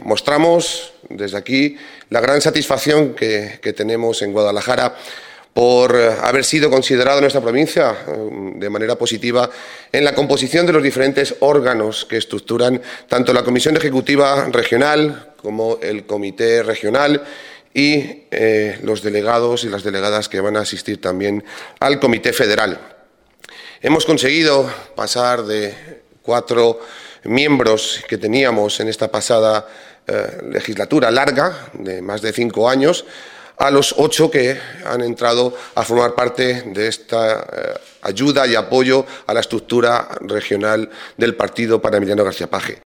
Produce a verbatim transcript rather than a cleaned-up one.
mostramos desde aquí la gran satisfacción que, que tenemos en Guadalajara por haber sido considerado en nuestra provincia de manera positiva en la composición de los diferentes órganos que estructuran tanto la Comisión Ejecutiva Regional como el Comité Regional y eh, los delegados y las delegadas que van a asistir también al Comité Federal. Hemos conseguido pasar de cuatro miembros que teníamos en esta pasada eh, legislatura larga, de más de cinco años, a los ocho que han entrado a formar parte de esta eh, ayuda y apoyo a la estructura regional del partido para Emiliano García Paje.